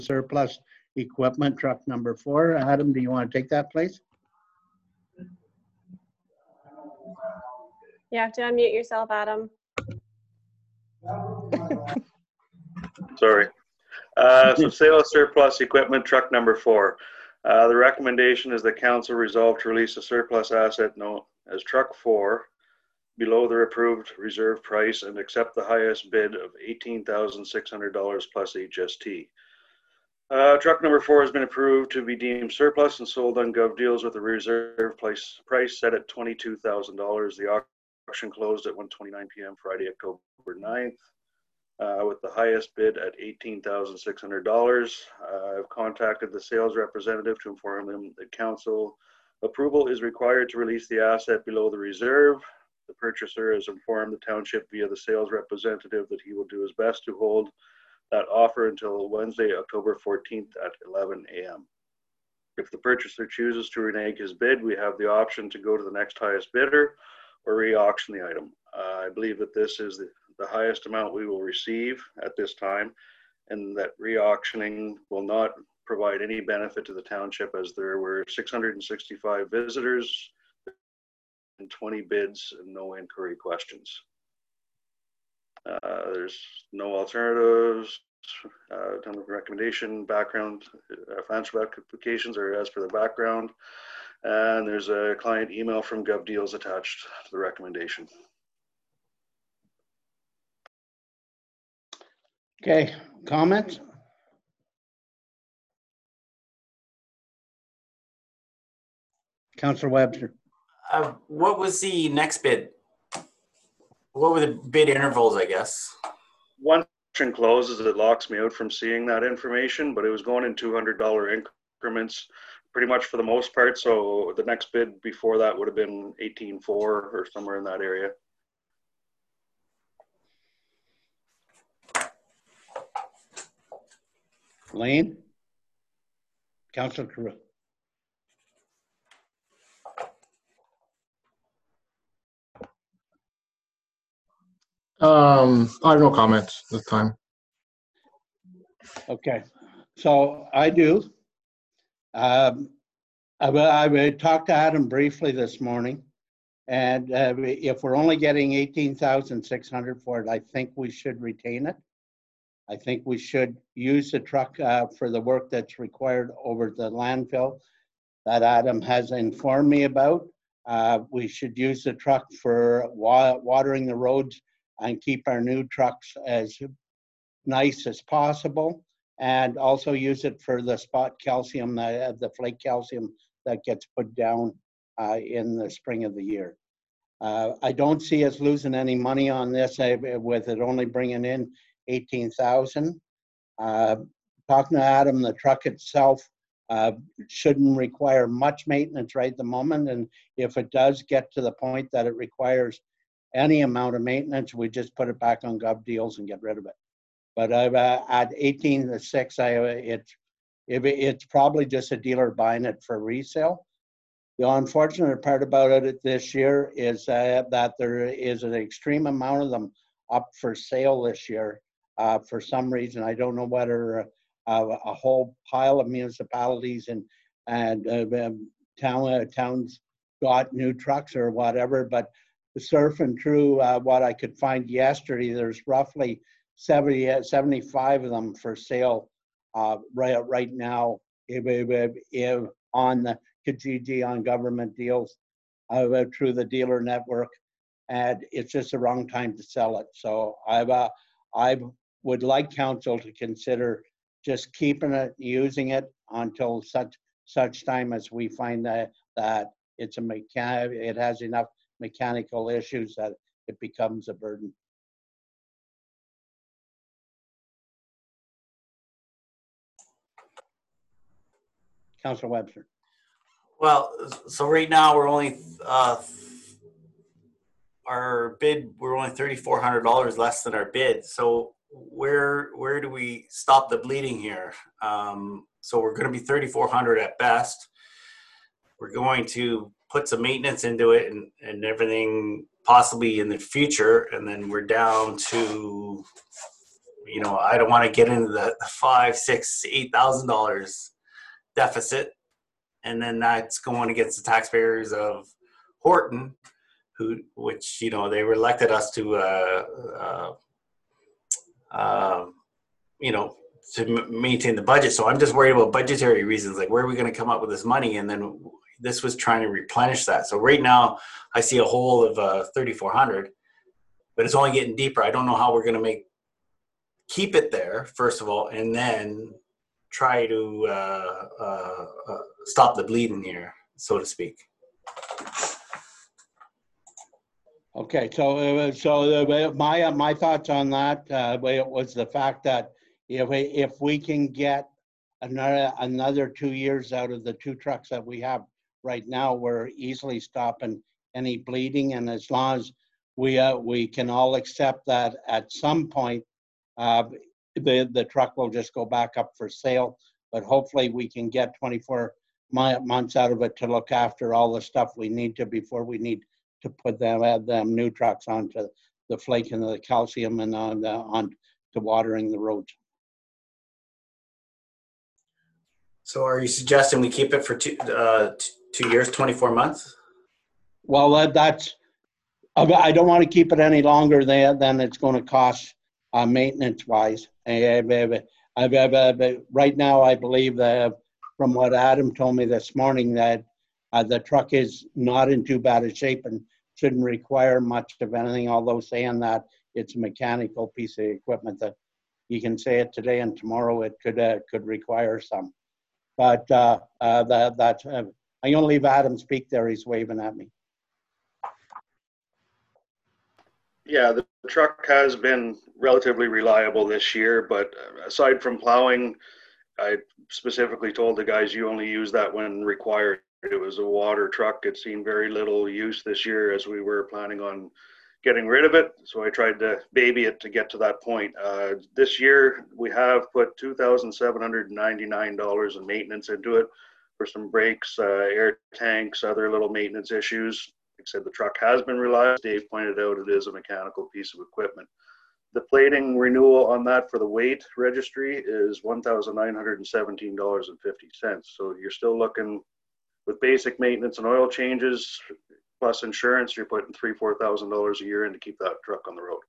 surplus equipment, truck number 4. Adam, do you want to take that, please? You have to unmute yourself, Adam. Sorry. So sale of surplus equipment, truck number 4. The recommendation is that council resolve to release a surplus asset known as truck 4 below the approved reserve price and accept the highest bid of $18,600 plus HST. Truck number 4 has been approved to be deemed surplus and sold on GovDeals with a reserve price set at $22,000. The auction closed at 1:29 p.m. Friday, October 9th, with the highest bid at $18,600. I've contacted the sales representative to inform them that council approval is required to release the asset below the reserve. The purchaser has informed the township via the sales representative that he will do his best to hold that offer until Wednesday, October 14th at 11 a.m. If the purchaser chooses to renege his bid, we have the option to go to the next highest bidder or re-auction the item. I believe that this is the highest amount we will receive at this time, and that re-auctioning will not provide any benefit to the township, as there were 665 visitors and 20 bids and no inquiry questions. There's no alternatives. Recommendation, background, financial applications are as per the background. And there's a client email from GovDeals attached to the recommendation. Okay, comments? Councillor Webster. What was the next bid? What were the bid intervals, I guess? Once auction closes, it locks me out from seeing that information, but it was going in $200 increments pretty much for the most part. So the next bid before that would have been 18.4 or somewhere in that area. Lane? Councillor Carew. I have no comments this time. Okay, so I do. I talked to Adam briefly this morning, and if we're only getting $18,600 for it, I think we should retain it. I think we should use the truck for the work that's required over the landfill that Adam has informed me about. We should use the truck for watering the roads and keep our new trucks as nice as possible, and also use it for the spot calcium, the flake calcium that gets put down in the spring of the year. I don't see us losing any money on this with it only bringing in 18,000. Talking to Adam, the truck itself shouldn't require much maintenance right at the moment, and if it does get to the point that it requires any amount of maintenance, we just put it back on GovDeals and get rid of it. But at 18,600, it's probably just a dealer buying it for resale. The unfortunate part about it this year is that there is an extreme amount of them up for sale this year. For some reason, I don't know whether a whole pile of municipalities and towns got new trucks or whatever, but surfing through what I could find yesterday, there's roughly 75 of them for sale right now if on the Kijiji on government deals through the dealer network, and it's just the wrong time to sell it. So I would like council to consider just keeping it, using it until such time as we find that it's it has enough mechanical issues that it becomes a burden. Councillor Webster. Well, so right now we're only our bid, we're only $3,400 less than our bid. So where do we stop the bleeding here? So we're going to be $3,400 at best. We're going to put some maintenance into it and everything possibly in the future, and then we're down to you know, I don't want to get into the $5,000, $6,000, $8,000 deficit, and then that's going against the taxpayers of Horton, which, you know, they were elected us to, you know, to maintain the budget. So I'm just worried about budgetary reasons, like where are we going to come up with this money? And then this was trying to replenish that. So right now I see a hole of 3,400, but it's only getting deeper. I don't know how we're going to keep it there, first of all, and then try to stop the bleeding here, so to speak. Okay, so my thoughts on that was the fact that if we can get another 2 years out of the 2 trucks that we have right now, we're easily stopping any bleeding, and as long as we can all accept that at some point the truck will just go back up for sale, but hopefully we can get 24 months out of it to look after all the stuff we need to before we need to put them new trucks onto the flake and the calcium and on to watering the roads. So are you suggesting we keep it for 2 years, 24 months? Well, that's, I don't want to keep it any longer than it's going to cost maintenance wise. Right now, I believe that from what Adam told me this morning, that the truck is not in too bad a shape and shouldn't require much of anything, although saying that it's a mechanical piece of equipment that you can say it today and tomorrow it could require some. But I'm going to leave Adam speak there. He's waving at me. Yeah, the truck has been relatively reliable this year, but aside from plowing, I specifically told the guys you only use that when required. It was a water truck. It's seen very little use this year as we were planning on getting rid of it. So I tried to baby it to get to that point. This year we have put $2,799 in maintenance into it for some brakes, air tanks, other little maintenance issues. Like I said, the truck has been reliable. Dave pointed out it is a mechanical piece of equipment. The plating renewal on that for the weight registry is $1,917.50. So you're still looking, with basic maintenance and oil changes plus insurance, you're putting $3,000-$4,000 a year in to keep that truck on the road.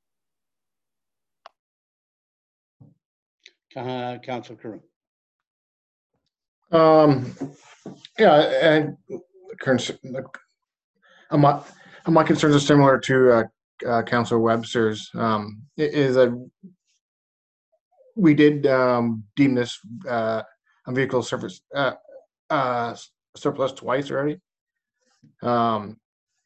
Councillor Carew. Yeah, and my concerns are similar to Councillor Webster's. Is that we did deem this a vehicle surplus twice already. And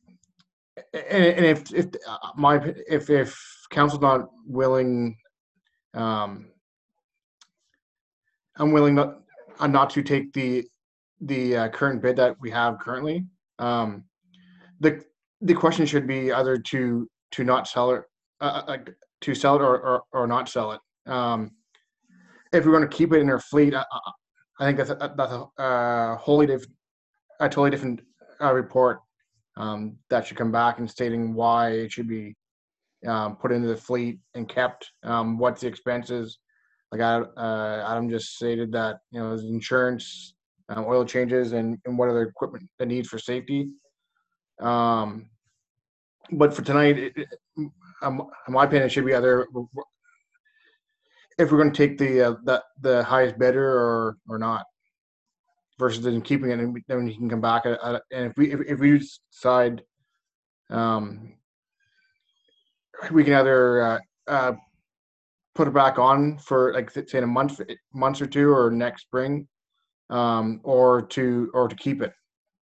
if council's not willing, I'm willing not to take the current bid that we have currently. The question should be either to not sell it, to sell it or not sell it. If we're going to keep it in our fleet, I think that's a totally different report that should come back and stating why it should be put into the fleet and kept. What's the expenses? Like Adam just stated that, you know, there's insurance, oil changes, and what other equipment that needs for safety. But for tonight, in my opinion, it should be either if we're going to take the highest bidder or not, versus then keeping it, and then you can come back and if we decide we can either put it back on for, like, say, in a month or two, or next spring, or to keep it.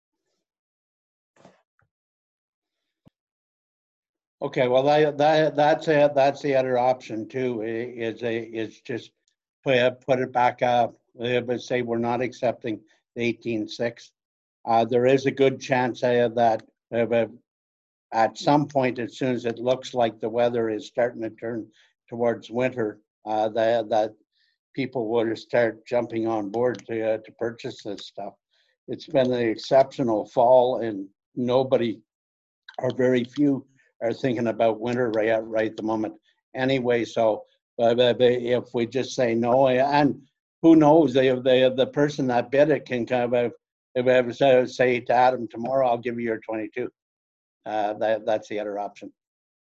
Okay, well, that's the other option too. Is just put it back up. But say we're not accepting the 18.6. There is a good chance that at some point, as soon as it looks like the weather is starting to turn towards winter, that people will start jumping on board to purchase this stuff. It's been an exceptional fall, and nobody, or very few, are thinking about winter right at the moment anyway. So But if we just say no, and who knows, the person that bid it can kind of, if I ever say to Adam tomorrow, I'll give you your 22. That's the other option.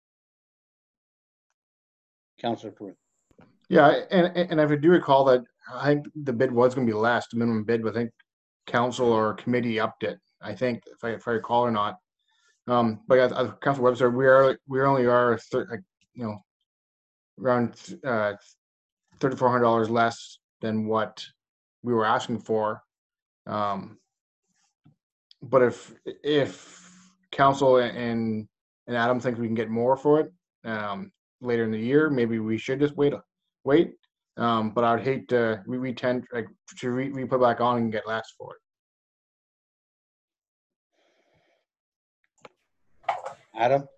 Councillor Carew. Yeah, and if I do recall that, I think the bid was going to be less, the minimum bid, but I think council or committee upped it. I think if I recall or not. But as Council Webster, we only are around $3,400 less than what we were asking for. But if council and Adam think we can get more for it later in the year, maybe we should just wait. But I would hate to we tend to put back on and get less for it. Adam?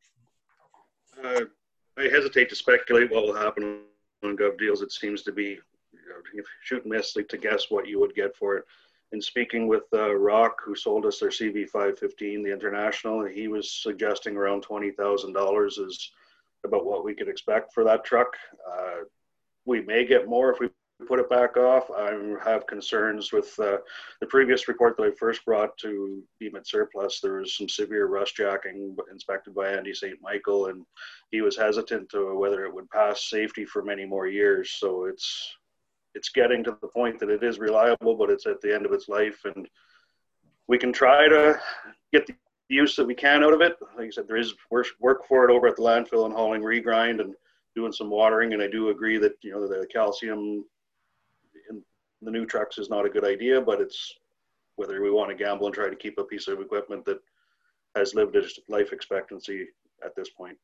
I hesitate to speculate what will happen on Gov Deals. It seems to be shoot and miss to guess what you would get for it. In speaking with Rock, who sold us their CV515, the International, he was suggesting around $20,000 is about what we could expect for that truck. We may get more if we put it back off. I have concerns with the previous report that I first brought to Demet Surplus. There was some severe rust jacking inspected by Andy St. Michael, and he was hesitant to whether it would pass safety for many more years. So it's getting to the point that it is reliable, but it's at the end of its life, and we can try to get the use that we can out of it. Like I said, there is work for it over at the landfill and hauling regrind and doing some watering, and I do agree that the calcium in the new trucks is not a good idea, but it's whether we want to gamble and try to keep a piece of equipment that has lived its life expectancy at this point.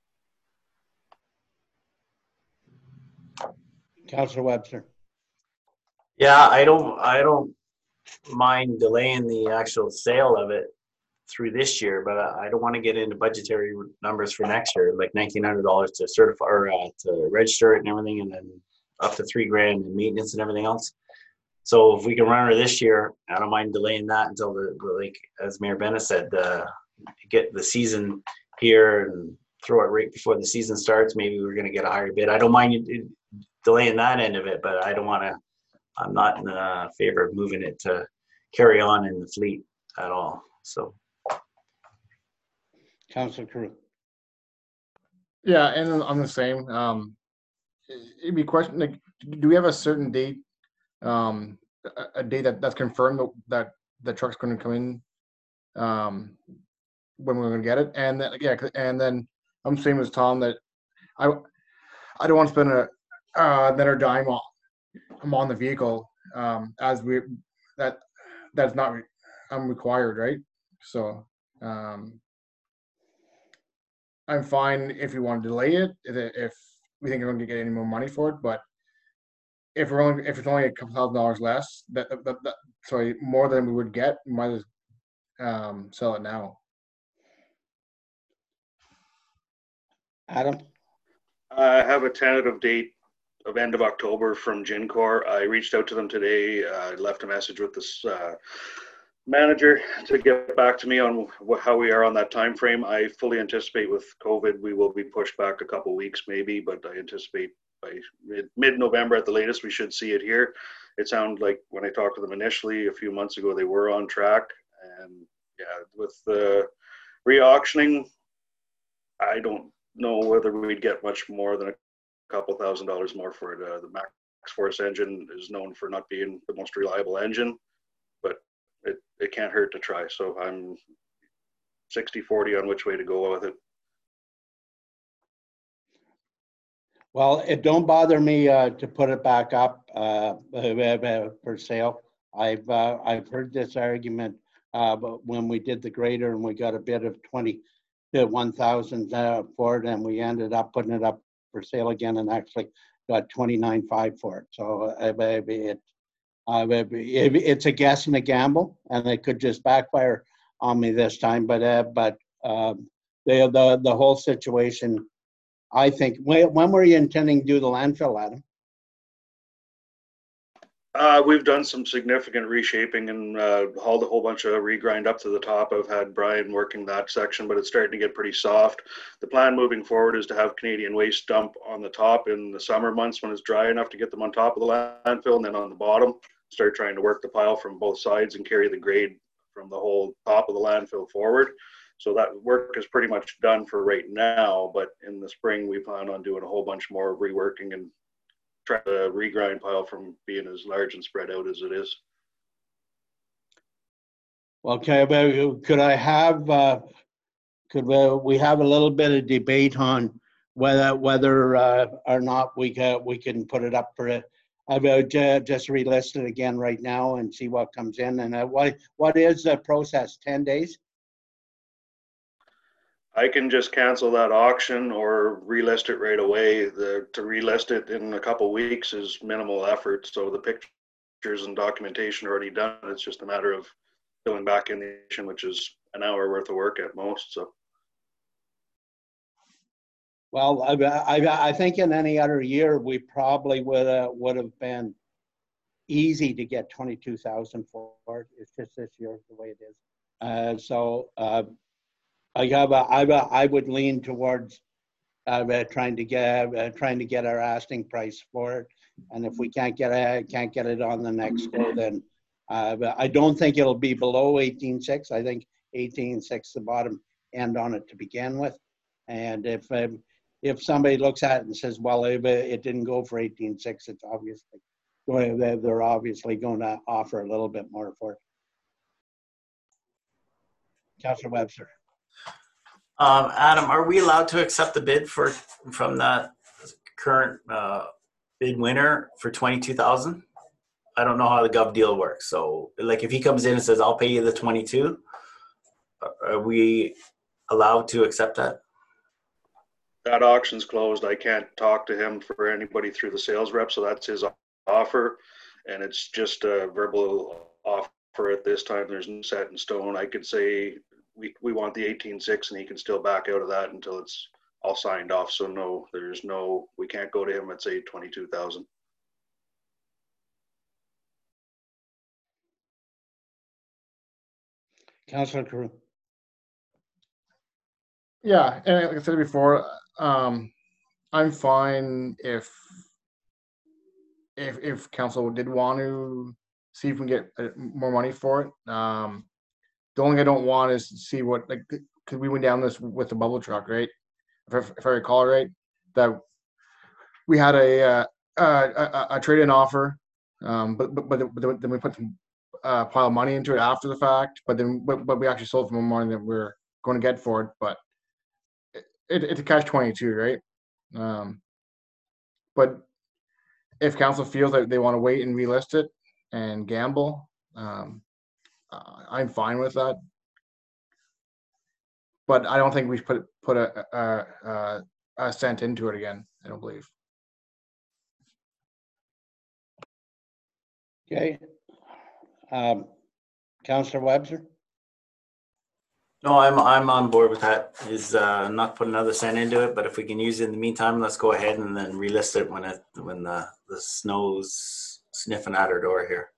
Councillor Webster. Yeah, I don't mind delaying the actual sale of it through this year, but I don't want to get into budgetary numbers for next year, like $1,900 to certify or to register it and everything, and then up to $3,000 in maintenance and everything else. So if we can run her this year, I don't mind delaying that until like as Mayor Bennett said, get the season here and throw it right before the season starts. Maybe we're going to get a higher bid. I don't mind delaying that end of it, but I don't want to. I'm not in favor of moving it to carry on in the fleet at all. So, Councillor Carew. Yeah, and I'm the same. It'd be a question like, do we have a certain date, a date that's confirmed that the truck's going to come in, when we're going to get it? And then, yeah, and then I'm the same as Tom that I don't want to spend another dime on the vehicle as that's not required, right? So I'm fine if you want to delay it if we think we're going to get any more money for it, but if it's only a couple $1,000 less, sorry, more than we would get, we might as sell it now. Adam? I have a tentative date of end of October from GenCorp. I reached out to them today. I left a message with this manager to get back to me on how we are on that time frame. I fully anticipate with COVID we will be pushed back a couple weeks maybe, but I anticipate by mid-November at the latest we should see it here. It sounded like when I talked to them initially a few months ago they were on track, and yeah, with the re-auctioning I don't know whether we'd get much more than a couple $1,000s more for it. The Max Force engine is known for not being the most reliable engine, but it can't hurt to try. So I'm 60-40 on which way to go with it. Well, it don't bother me to put it back up for sale. I've heard this argument but when we did the grader and we got a bid of 21,000 for it, and we ended up putting it up for sale again and actually got 29.5 for it. So it's a guess and a gamble, and it could just backfire on me this time. But the whole situation, I think. When were you intending to do the landfill, Adam? We've done some significant reshaping and hauled a whole bunch of regrind up to the top. I've had Brian working that section, but it's starting to get pretty soft. The plan moving forward is to have Canadian Waste dump on the top in the summer months when it's dry enough to get them on top of the landfill, and then on the bottom, start trying to work the pile from both sides and carry the grade from the whole top of the landfill forward. So that work is pretty much done for right now, but in the spring, we plan on doing a whole bunch more reworking and try to regrind pile from being as large and spread out as it is. Okay, but could I have, could we have a little bit of debate on whether or not we can put it up for it? I will just relist it again right now and see what comes in. And what is the process? 10 days? I can just cancel that auction or relist it right away. To relist it in a couple of weeks is minimal effort. So the pictures and documentation are already done. It's just a matter of filling back in the auction, which is an hour worth of work at most. So. Well, I think in any other year we probably would have been easy to get 22,000 for it. It's just this year the way it is. I would lean towards trying to get our asking price for it, and if we can't get it on the next go, then I don't think it'll be below 18.6. I think 18.6 the bottom end on it to begin with, and if somebody looks at it and says, well, it didn't go for 18.6, it's obviously they're obviously going to offer a little bit more for it. Councillor Webster. Adam, are we allowed to accept the bid from that current bid winner for 22,000? I don't know how the gov deal works. So, like, if he comes in and says, "I'll pay you the 22," are we allowed to accept that? That auction's closed. I can't talk to him for anybody through the sales rep, so that's his offer, and it's just a verbal offer at this time. There's no set in stone. I could say we want the 18.6 and he can still back out of that until it's all signed off. So no, we can't go to him at say 22,000. Councillor Carew. Yeah, and like I said before, I'm fine if council did want to see if we can get more money for it. The only thing I don't want is to see what, like, because we went down this with the bubble truck, right? If I recall right, that we had a trade-in offer, but then we put some pile of money into it after the fact. But we actually sold for more money than we're going to get for it. But it's a catch-22, right? But if council feels that they want to wait and relist it and gamble, I'm fine with that. But I don't think we should put a cent into it again. I don't believe. Okay. Councillor Webster. No, I'm on board with that. Is not put another cent into it, but if we can use it in the meantime, let's go ahead and then relist it when the snow's sniffing at our door here.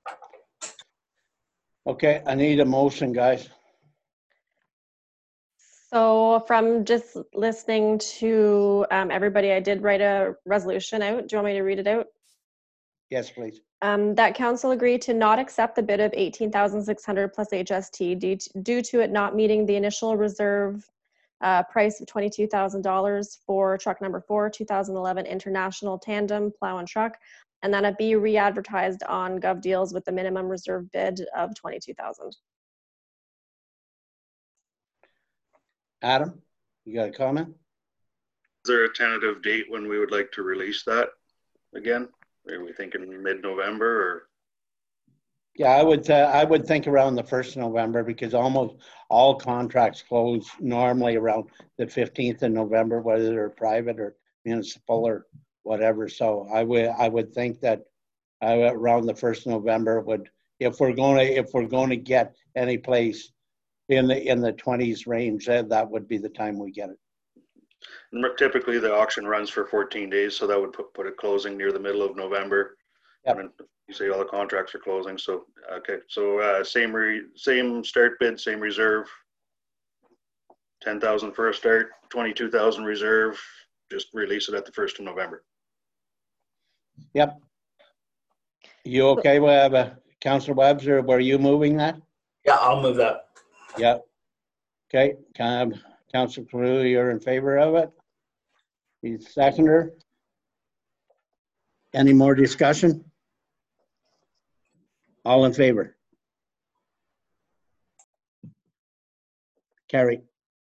Okay, I need a motion, guys. So from just listening to everybody, I did write a resolution out. Do you want me to read it out? Yes, please. That council agreed to not accept the bid of $18,600 plus HST due to it not meeting the initial reserve price of $22,000 for truck number 4, 2011 International Tandem Plow and Truck, and then it be re-advertised on GovDeals with the minimum reserve bid of $22,000. Adam, you got a comment? Is there a tentative date when we would like to release that again? Are we thinking mid-November or? Yeah, I would think around the 1st of November, because almost all contracts close normally around the 15th of November, whether they're private or municipal or whatever. So I would think that around the 1st of November would, if we're going to get any place in the 20s range, that would be the time we get it. Typically the auction runs for 14 days, so that would put it closing near the middle of November. Yep. I mean, you say all the contracts are closing, so, okay, so, same start bid, same reserve. 10,000 for a start, 22,000 reserve, just release it at the 1st of November. Yep. You okay with Councillor Webster? Were you moving that? Yeah, I'll move that. Yep. Okay, Councillor Carew, you're in favor of it? He's seconder. Any more discussion? All in favor? Carry.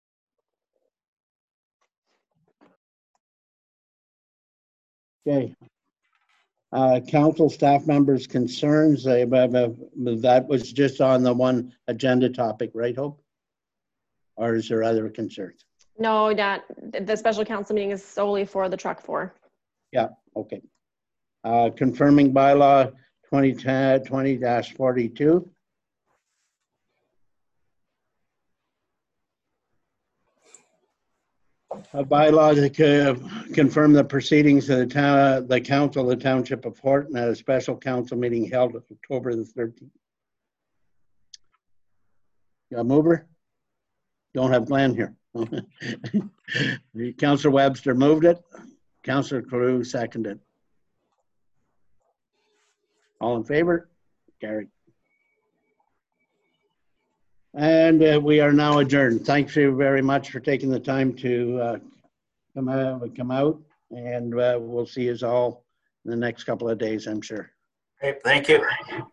Okay. Council staff members' concerns, that was just on the one agenda topic, right, Hope? Or is there other concerns? No, not, the special council meeting is solely for the truck 4. Yeah, okay. Confirming bylaw 2010-20-42. A bylaw to confirm the proceedings of the council of the Township of Horton at a special council meeting held October the 13th. Got a mover? Don't have Glenn here. Councillor Webster moved it. Councillor Carew seconded. All in favor? Carried. And we are now adjourned. Thank you very much for taking the time to come out, and we'll see you all in the next couple of days, I'm sure. Great, thank you.